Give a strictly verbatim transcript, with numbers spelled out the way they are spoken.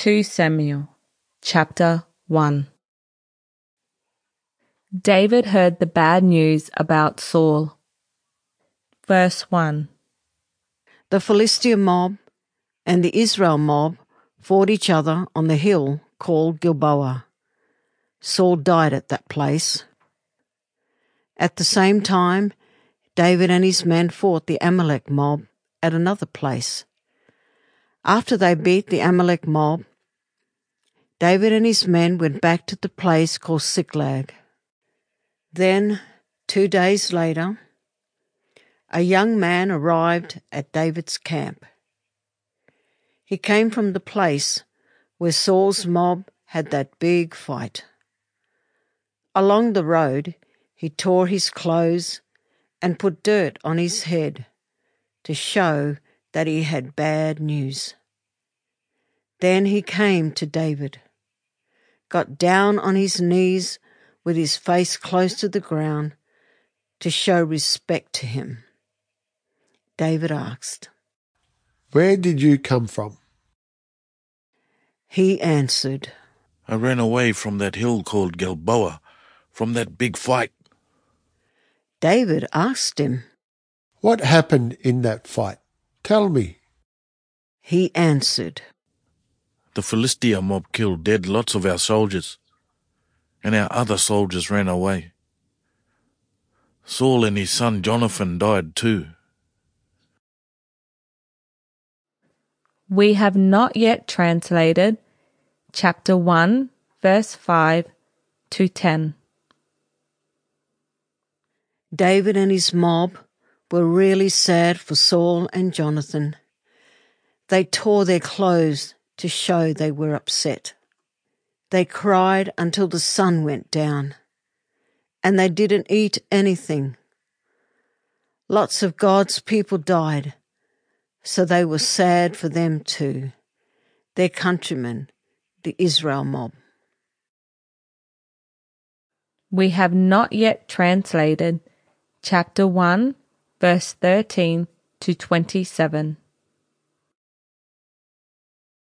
Second Samuel chapter one. David heard the bad news about Saul. Verse one. The Philistia mob and the Israel mob fought each other on the hill called Gilboa. Saul died at that place. At the same time, David and his men fought the Amalek mob at another place. After they beat the Amalek mob, David and his men went back to the place called Ziklag. Then, two days later, a young man arrived at David's camp. He came from the place where Saul's mob had that big fight. Along the road, he tore his clothes and put dirt on his head to show that he had bad news. Then he came to David, got down on his knees with his face close to the ground to show respect to him. David asked, "Where did you come from?" He answered, I ran away from that hill called Gilboa, from that big fight. David asked him, "What happened in that fight? Tell me." He answered, The Philistia mob killed dead lots of our soldiers, and our other soldiers ran away. Saul and his son Jonathan died too. We have not yet translated chapter one, verse five to ten. David and his mob were really sad for Saul and Jonathan. They tore their clothes to show they were upset. They cried until the sun went down, and they didn't eat anything. Lots of God's people died, so they were sad for them too, their countrymen, the Israel mob. We have not yet translated chapter one, verse thirteen to twenty-seven.